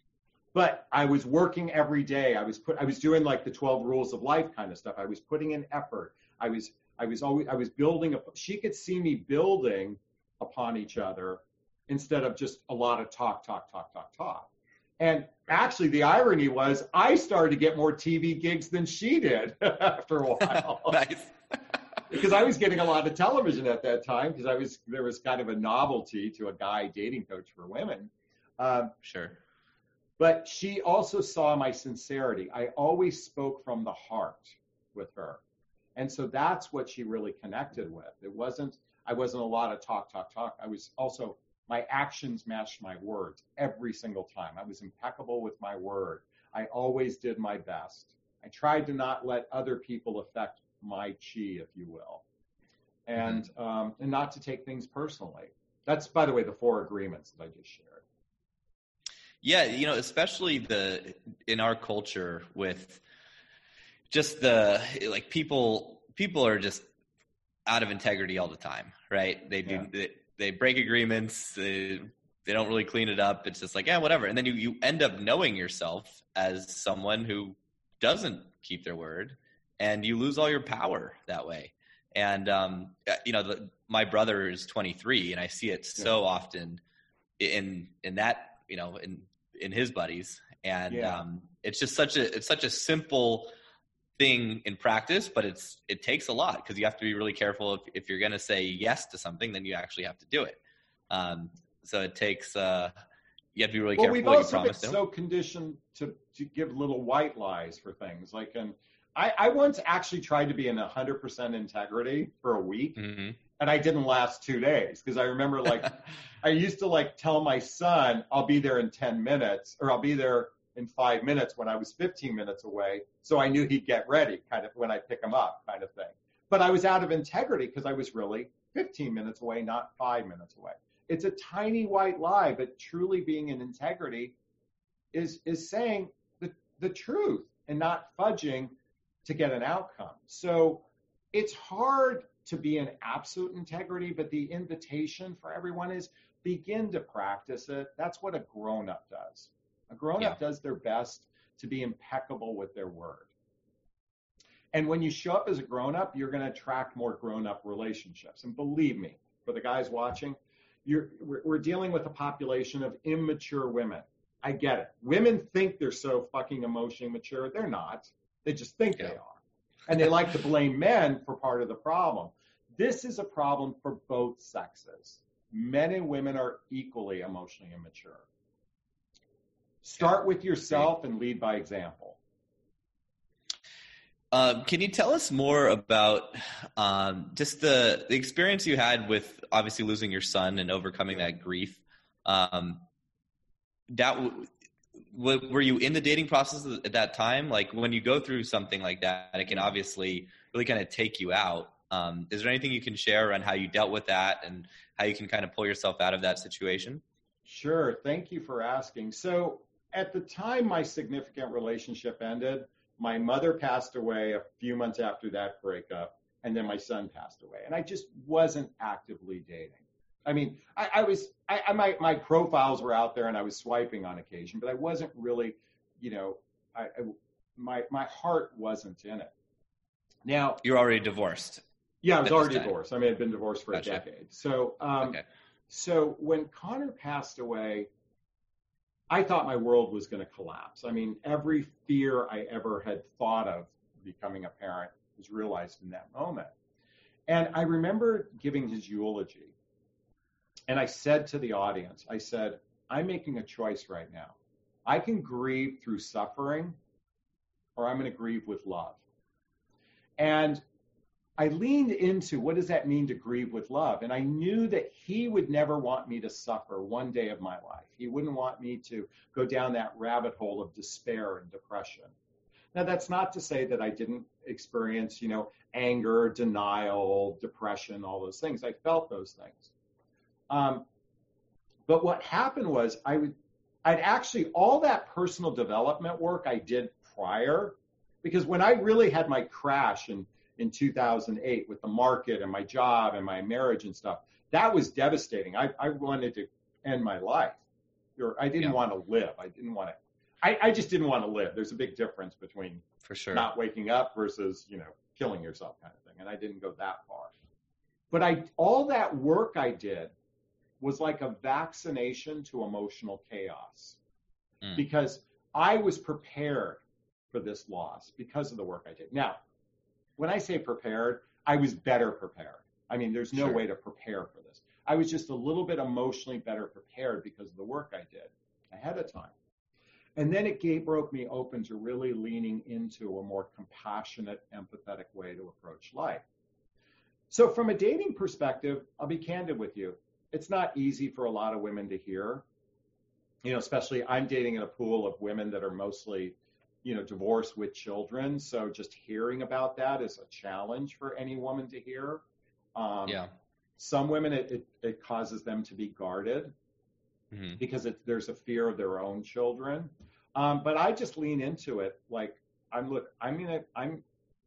But I was working every day. I was put, I was doing like the twelve rules of life kind of stuff. I was putting in effort. I was, I was always, I was building, a, she could see me building upon each other instead of just a lot of talk, talk, talk, talk, talk. And actually, the irony was I started to get more T V gigs than she did after a while. Nice. Because I was getting a lot of television at that time because I was there was kind of a novelty to a guy dating coach for women. Um, sure. But she also saw my sincerity. I always spoke from the heart with her. And so that's what she really connected with. It wasn't, I wasn't a lot of talk, talk, talk. I was also my actions matched my words every single time. I was impeccable with my word. I always did my best. I tried to not let other people affect my chi, if you will, and mm-hmm. um, and not to take things personally. That's, by the way, the four agreements that I just shared. Yeah, you know, especially the in our culture with just the like people people are just out of integrity all the time, right? They do. Yeah. They, They break agreements. They, they don't really clean it up. It's just like, yeah, whatever. And then you, you end up knowing yourself as someone who doesn't keep their word, and you lose all your power that way. And, um, you know, the, my brother is twenty-three, and I see it so yeah. often in in that, you know, in in his buddies. And yeah. um, it's just such a it's such a simple thing in practice, but it's it takes a lot because you have to be really careful. If, if you're going to say yes to something, then you actually have to do it. Um, so it takes uh, you have to be really well, careful we've what also you promise been to. So conditioned to to give little white lies for things like, and I, I once actually tried to be in one hundred percent integrity for a week, mm-hmm. and I didn't last two days because I remember like I used to like tell my son I'll be there in ten minutes or I'll be there in five minutes when I was fifteen minutes away. So I knew he'd get ready kind of when I pick him up kind of thing. But I was out of integrity because I was really fifteen minutes away, not five minutes away. It's a tiny white lie, but truly being in integrity is, is saying the, the truth and not fudging to get an outcome. So it's hard to be in absolute integrity, but the invitation for everyone is begin to practice it. That's what a grown-up does. A grown-up yeah. does their best to be impeccable with their word. And when you show up as a grown-up, you're going to attract more grown-up relationships. And believe me, for the guys watching, you're, we're, we're dealing with a population of immature women. I get it. Women think they're so fucking emotionally mature. They're not. They just think yeah. they are. And they like to blame men for part of the problem. This is a problem for both sexes. Men and women are equally emotionally immature. Start with yourself and lead by example. Um, can you tell us more about um, just the, the experience you had with obviously losing your son and overcoming that grief? Um, that w- w- were you in the dating process at that time? Like when you go through something like that, it can obviously really kind of take you out. Um, is there anything you can share around how you dealt with that and how you can kind of pull yourself out of that situation? Sure. Thank you for asking. So at the time my significant relationship ended, my mother passed away a few months after that breakup, and then my son passed away. And I just wasn't actively dating. I mean, I, I was, I, I my, my profiles were out there and I was swiping on occasion, but I wasn't really, you know, I, I my my heart wasn't in it. Now, you're already divorced. Yeah, I was already divorced. I mean, I'd been divorced for Gotcha. a decade. So, um, Okay. so when Connor passed away, I thought my world was going to collapse. I mean, every fear I ever had thought of becoming a parent was realized in that moment. And I remember giving his eulogy. And I said to the audience, I said, I'm making a choice right now. I can grieve through suffering, or I'm going to grieve with love. And I leaned into what does that mean to grieve with love? And I knew that he would never want me to suffer one day of my life. He wouldn't want me to go down that rabbit hole of despair and depression. Now, that's not to say that I didn't experience, you know, anger, denial, depression, all those things. I felt those things. Um, but what happened was I would, I'd actually, all that personal development work I did prior, because when I really had my crash and in two thousand eight with the market and my job and my marriage and stuff, that was devastating. I, I wanted to end my life. Or I didn't yeah. want to live. I didn't want to, I, I just didn't want to live. There's a big difference between For sure. not waking up versus, you know, killing yourself kind of thing. And I didn't go that far. But I, all that work I did was like a vaccination to emotional chaos mm. because I was prepared for this loss because of the work I did. Now, when I say prepared, I was better prepared. I mean, there's no Sure. way to prepare for this. I was just a little bit emotionally better prepared because of the work I did ahead of time. And then it gave, broke me open to really leaning into a more compassionate, empathetic way to approach life. So from a dating perspective, I'll be candid with you. It's not easy for a lot of women to hear. You know, especially I'm dating in a pool of women that are mostly you know, divorced with children. So just hearing about that is a challenge for any woman to hear. Um, yeah. Some women, it, it, it causes them to be guarded mm-hmm. because it, there's a fear of their own children. Um, but I just lean into it. Like I'm look, I mean, I, I'm,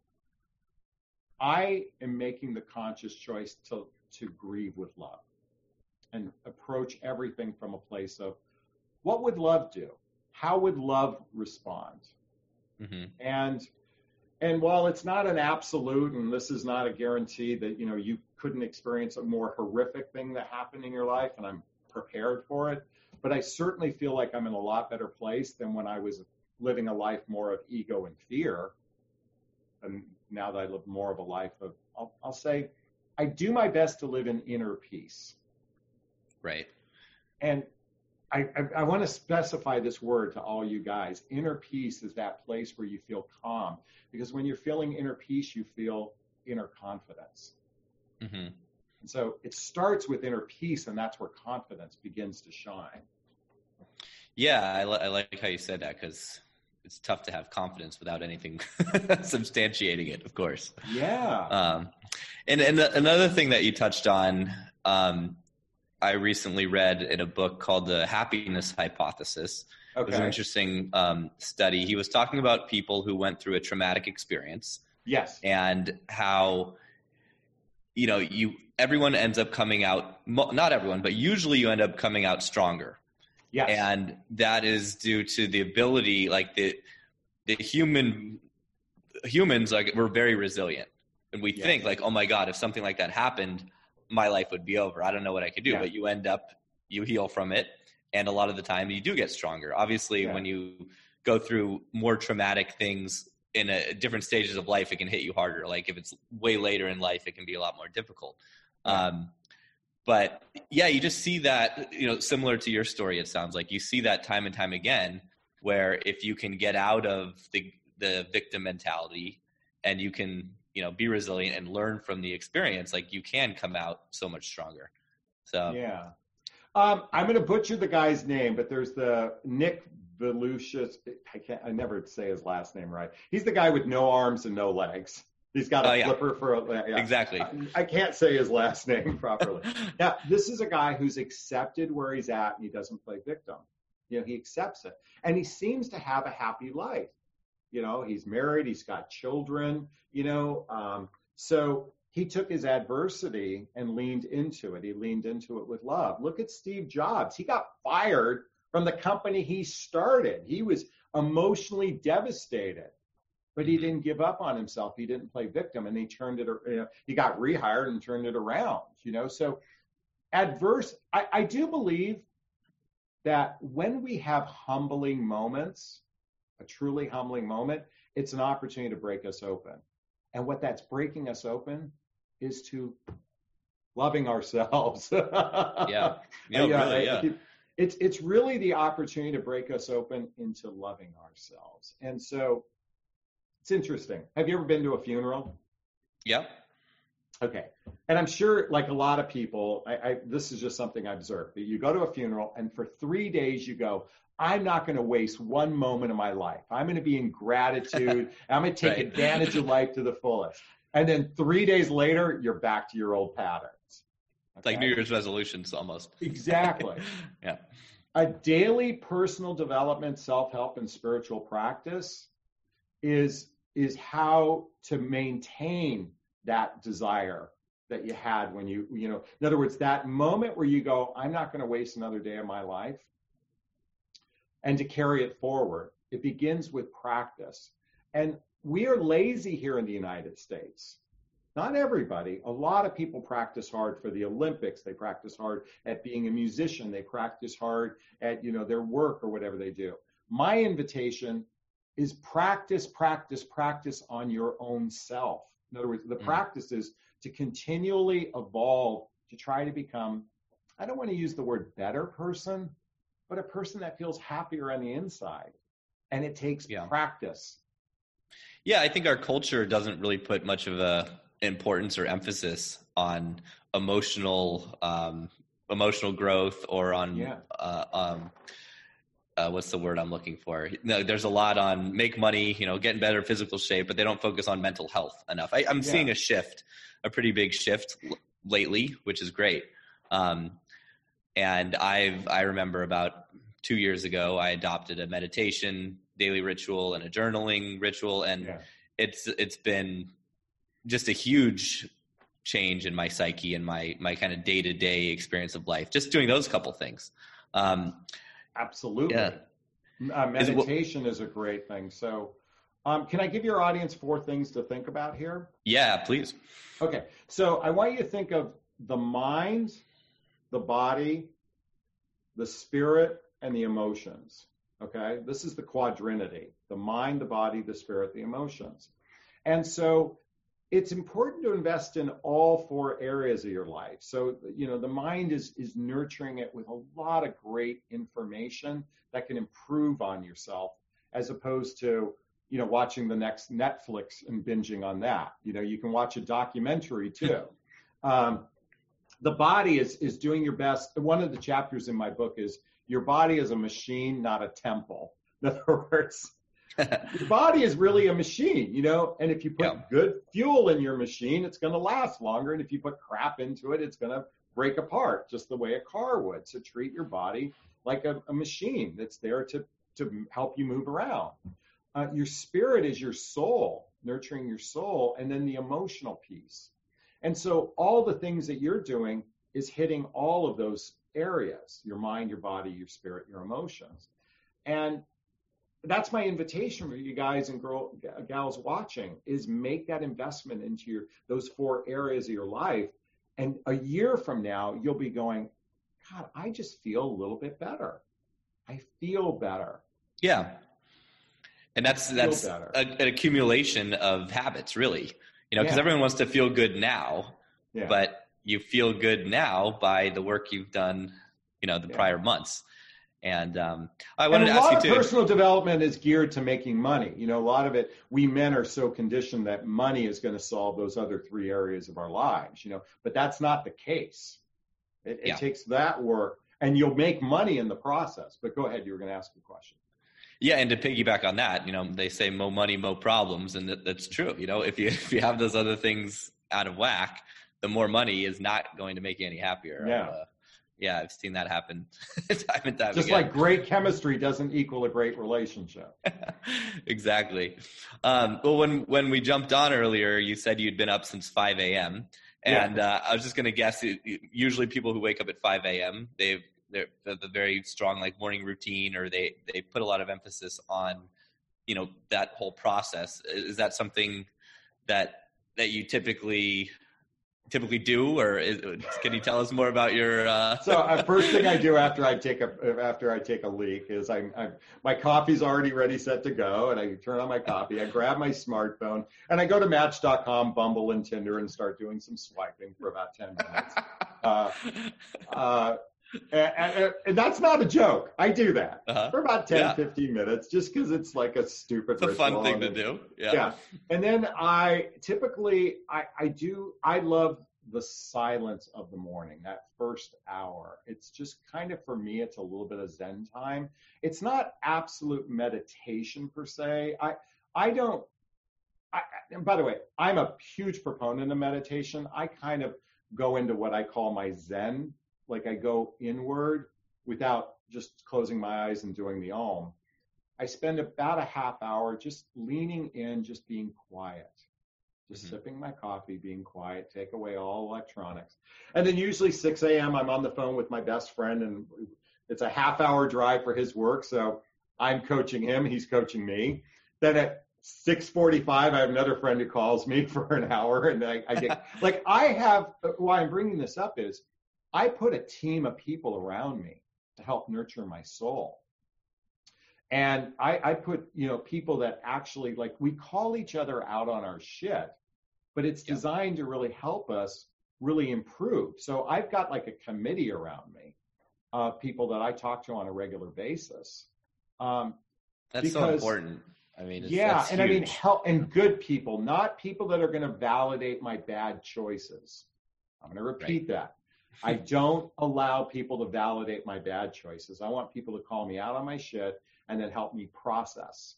I am making the conscious choice to, to grieve with love and approach everything from a place of what would love do? How would love respond? Mm-hmm. And and while it's not an absolute, and this is not a guarantee that you know you couldn't experience a more horrific thing that happened in your life, and I'm prepared for it, but I certainly feel like I'm in a lot better place than when I was living a life more of ego and fear. And now that I live more of a life of, I'll, I'll say, I do my best to live in inner peace. Right. And I, I, I want to specify this word to all you guys. Inner peace is that place where you feel calm. Because when you're feeling inner peace, you feel inner confidence. Mm-hmm. And so it starts with inner peace, and that's where confidence begins to shine. Yeah, I, li- I like how you said that, because it's tough to have confidence without anything substantiating it, of course. Yeah. Um, and, and another thing that you touched on, um, I recently read in a book called The Happiness Hypothesis. Okay. It was an interesting um, study. He was talking about people who went through a traumatic experience. Yes. And how, you know, you everyone ends up coming out, not everyone, but usually you end up coming out stronger. Yes. And that is due to the ability, like the the human humans, like we're very resilient. And we yes. think like, oh my God, if something like that happened, my life would be over. I don't know what I could do, yeah. but you end up, you heal from it. And a lot of the time you do get stronger. Obviously, yeah. when you go through more traumatic things in a, different stages of life, it can hit you harder. Like if it's way later in life, it can be a lot more difficult. Yeah. Um, but yeah, you just see that, you know, similar to your story, it sounds like you see that time and time again, where if you can get out of the, the victim mentality and you can, you know, be resilient and learn from the experience, like you can come out so much stronger. So yeah. Um, I'm going to butcher the guy's name, but there's the Nick Volusius. I can't, I never say his last name right. He's the guy with no arms and no legs. He's got a oh, yeah. flipper for a, yeah. Exactly. I, I can't say his last name properly. Now, this is a guy who's accepted where he's at and he doesn't play victim. You know, he accepts it. And he seems to have a happy life. You know, he's married, he's got children, you know. Um, so he took his adversity and leaned into it. He leaned into it with love. Look at Steve Jobs. He got fired from the company he started. He was emotionally devastated, but he didn't give up on himself. He didn't play victim, and he turned it, you know, he got rehired and turned it around, you know. So adverse, I, I do believe that when we have humbling moments, a truly humbling moment, it's an opportunity to break us open. And what that's breaking us open is to loving ourselves. yeah. Yeah, yeah, really, yeah. It's, it's really the opportunity to break us open into loving ourselves. And so it's interesting. Have you ever been to a funeral? Yeah. Okay. And I'm sure, like a lot of people, I, I, this is just something I observed. You go to a funeral, and for three days you go, I'm not going to waste one moment of my life. I'm going to be in gratitude. I'm going to take right. advantage of life to the fullest. And then three days later, you're back to your old patterns. Okay? It's like New Year's resolutions almost. Exactly. yeah. A daily personal development, self-help, and spiritual practice is, is how to maintain that desire that you had when you, you know, in other words, that moment where you go, I'm not going to waste another day of my life. And to carry it forward, it begins with practice. And we are lazy here in the United States. Not everybody. A lot of people practice hard for the Olympics. They practice hard at being a musician. They practice hard at, you know, their work or whatever they do. My invitation is practice, practice, practice on your own self. In other words, the mm. practice is to continually evolve, to try to become, I don't want to use the word better person, but a person that feels happier on the inside. And it takes yeah. practice. Yeah, I think our culture doesn't really put much of a importance or emphasis on emotional um, emotional growth or on yeah. uh, um, uh, what's the word I'm looking for? No, there's a lot on make money, you know, get in better physical shape, but they don't focus on mental health enough. I, I'm yeah. seeing a shift, a pretty big shift l- lately, which is great. Um, And I've, I remember about two years ago, I adopted a meditation daily ritual and a journaling ritual. And yeah. it's, it's been just a huge change in my psyche and my, my kind of day-to-day experience of life, just doing those couple things. Um, Absolutely. Yeah. Uh, meditation is, is a great thing. So um, can I give your audience four things to think about here? Yeah, please. Okay. So I want you to think of the mind, the body, the spirit, and the emotions. Okay? This is the quadrinity. The mind, the body, the spirit, the emotions. And so it's important to invest in all four areas of your life. So, you know, the mind is, is nurturing it with a lot of great information that can improve on yourself, as opposed to, you know, watching the next Netflix and binging on that. You know, you can watch a documentary too. Um, The body is, is doing your best. One of the chapters in my book is your body is a machine, not a temple. In other words, your body is really a machine, you know, and if you put yeah. good fuel in your machine, it's going to last longer. And if you put crap into it, it's going to break apart just the way a car would. So treat your body like a, a machine that's there to, to help you move around. Uh, your spirit is your soul, nurturing your soul, and then the emotional piece. And so all the things that you're doing is hitting all of those areas, your mind, your body, your spirit, your emotions. And that's my invitation for you guys and girl, gals watching, is make that investment into your those four areas of your life. And a year from now, you'll be going, God, I just feel a little bit better. I feel better. Yeah. And that's that's a, an accumulation of habits, really. You know, because yeah. everyone wants to feel good now, yeah. but you feel good now by the work you've done, you know, the yeah. prior months. And um, I wanted and to ask you too. A lot of personal development is geared to making money. You know, a lot of it, we men are so conditioned that money is going to solve those other three areas of our lives, you know, but that's not the case. It, yeah. it takes that work, and you'll make money in the process. But go ahead, you were going to ask a question. Yeah, and to piggyback on that, you know, they say mo money, mo problems, and that, that's true. You know, if you if you have those other things out of whack, the more money is not going to make you any happier. Yeah. Uh, Yeah, I've seen that happen time and time Just again. like great chemistry doesn't equal a great relationship. Exactly. Um, well, when when we jumped on earlier, you said you'd been up since five a.m. And yeah. uh, I was just going to guess, it, usually people who wake up at five a.m., they've they're the very strong like morning routine, or they they put a lot of emphasis on, you know, that whole process. Is that something that that you typically typically do, or is, can you tell us more about your uh so uh, first thing I do after I take a after I take a leak is I'm, I'm my coffee's already ready, set to go, and I turn on my coffee, I grab my smartphone, and I go to Match dot com, Bumble, and Tinder and start doing some swiping for about ten minutes. uh, uh, and, and, and that's not a joke. I do that uh-huh. for about ten, yeah. fifteen minutes, just because it's like a stupid it's a fun thing to do. Yeah. yeah. And then I typically, I, I do, I love the silence of the morning, that first hour. It's just kind of, for me, it's a little bit of Zen time. It's not absolute meditation per se. I, I don't, I, and by the way, I'm a huge proponent of meditation. I kind of go into what I call my Zen. Like I go inward without just closing my eyes and doing the Om. I spend about a half hour just leaning in, just being quiet, just mm-hmm. sipping my coffee, being quiet, take away all electronics. And then usually six a.m. I'm on the phone with my best friend, and it's a half hour drive for his work. So I'm coaching him, he's coaching me. Then at six forty-five, I have another friend who calls me for an hour, and I, I get, like I have, why I'm bringing this up is, I put a team of people around me to help nurture my soul. And I, I put, you know, people that actually, like, we call each other out on our shit, but it's yeah. designed to really help us really improve. So I've got like a committee around me of people that I talk to on a regular basis. Um, that's because, so important. I mean, it's, yeah, that's and huge. I mean, help, and good people, not people that are going to validate my bad choices. I'm going to repeat right. that. I don't allow people to validate my bad choices. I want people to call me out on my shit and then help me process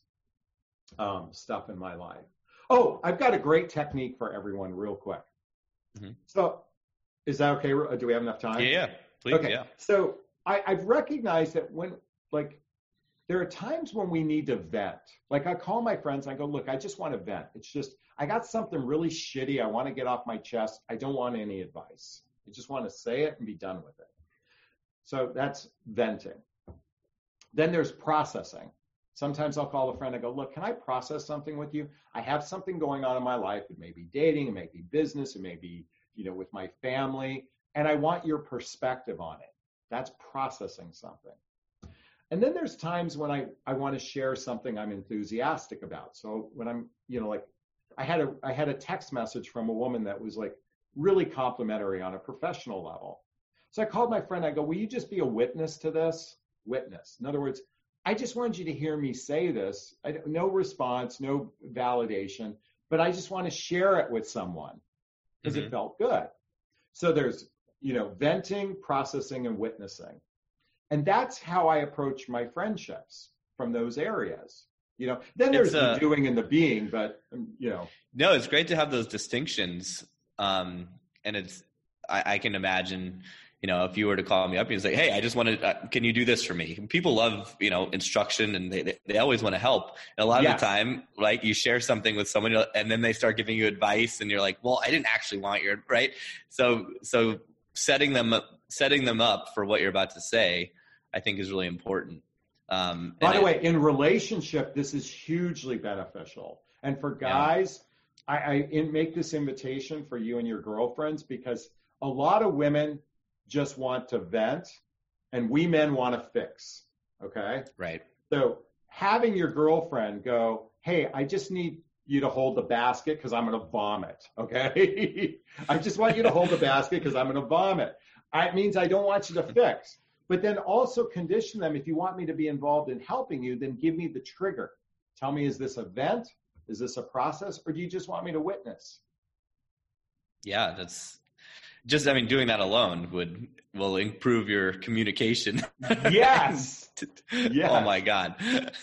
um, stuff in my life. Oh, I've got a great technique for everyone real quick. Mm-hmm. So is that okay? Do we have enough time? Yeah, yeah. Please, okay. yeah. So I, I've recognized that when, like, there are times when we need to vent. Like I call my friends, I go, look, I just want to vent. It's just, I got something really shitty I want to get off my chest. I don't want any advice. I just want to say it and be done with it. So that's venting. Then there's processing. Sometimes I'll call a friend and go, look, can I process something with you? I have something going on in my life. It may be dating, it may be business, it may be, you know, with my family, and I want your perspective on it. That's processing something. And then there's times when I, I want to share something I'm enthusiastic about. So when I'm, you know, like I had a I had a text message from a woman that was like really complimentary on a professional level. So I called my friend, I go, will you just be a witness to this? Witness. In other words, I just wanted you to hear me say this. I, no response, no validation, but I just want to share it with someone because mm-hmm. it felt good. So there's, you know, venting, processing, and witnessing. And that's how I approach my friendships from those areas. You know, then there's uh, the doing and the being, but, um, you know. No, it's great to have those distinctions. Um, and it's, I, I can imagine, you know, if you were to call me up and you say, hey, I just want to, uh, can you do this for me? People love, you know, instruction, and they, they, they always want to help. And a lot yes. of the time, like, you share something with someone and then they start giving you advice and you're like, well, I didn't actually want your, right? So, so setting them up, setting them up for what you're about to say, I think is really important. Um, By the I, way, in relationship, this is hugely beneficial. And for guys, yeah. I, I in, make this invitation for you and your girlfriends, because a lot of women just want to vent and we men want to fix. Okay. Right. So having your girlfriend go, hey, I just need you to hold the basket because I'm going to vomit. Okay. I just want you to hold the basket because I'm going to vomit. It means I don't want you to fix. but then also condition them. If you want me to be involved in helping you, then give me the trigger. Tell me, is this a vent? Is this a process? Or do you just want me to witness? Yeah, that's just, I mean, doing that alone would, will improve your communication. Yes. Yes. Oh my God.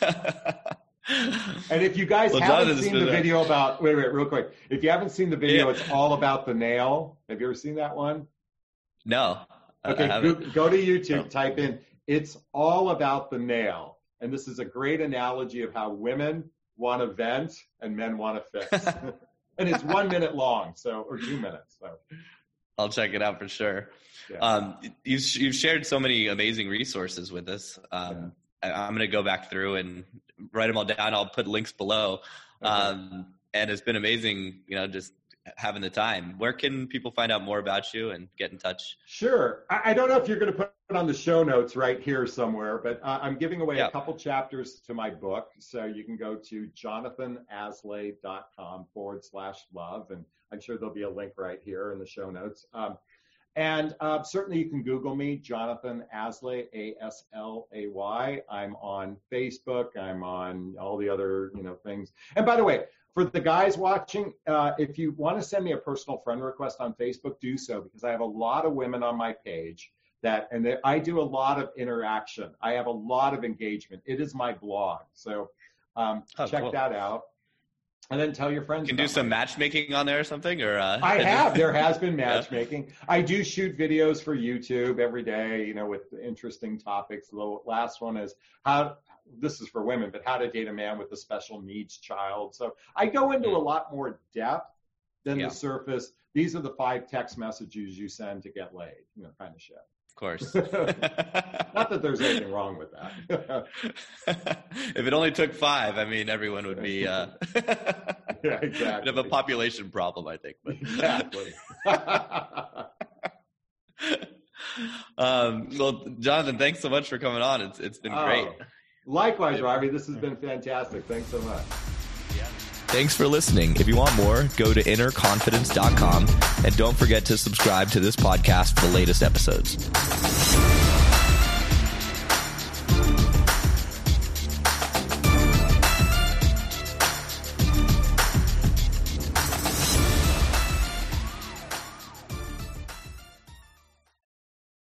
And if you guys well, haven't Jonathan, seen the video about, wait, wait, real quick. If you haven't seen the video, yeah. It's all about the nail. Have you ever seen that one? No. Okay, go, go to YouTube, no. Type in, it's all about the nail. And this is a great analogy of how women want to vent and men want to fix. And it's one minute long, so, or two minutes. So I'll check it out for sure. Yeah. Um, you've, you've shared so many amazing resources with us. Um, yeah. I, I'm going to go back through and write them all down. I'll put links below. Okay. Um, and it's been amazing, you know, just having the time. Where can people find out more about you and get in touch? Sure. I, I don't know if you're going to put it on the show notes right here somewhere, but uh, I'm giving away yeah. a couple chapters to my book. So you can go to jonathanaslay.com forward slash love. And I'm sure there'll be a link right here in the show notes. Um, and uh, certainly you can Google me, Jonathan Aslay, A S L A Y. I'm on Facebook. I'm on all the other, you know, things. And by the way, for the guys watching, uh, if you want to send me a personal friend request on Facebook, do so, because I have a lot of women on my page that, and they, I do a lot of interaction. I have a lot of engagement. It is my blog. So um, oh, check cool. that out. And then tell your friends. You can do some matchmaking on there or something? Or uh, I have. There has been matchmaking. Yeah. I do shoot videos for YouTube every day, you know, with interesting topics. The last one is how, this is for women, but how to date a man with a special needs child. So I go into a lot more depth than yeah. the surface. These are the five text messages you send to get laid, you know, kind of shit. Of course. Not that there's anything wrong with that. If it only took five, I mean, everyone would be, uh, yeah, exactly. We'd have a population problem, I think. But. Exactly. um, well, Jonathan, thanks so much for coming on. It's It's been oh, great. Likewise, Robbie. This has been fantastic. Thanks so much. Thanks for listening. If you want more, go to inner confidence dot com and don't forget to subscribe to this podcast for the latest episodes.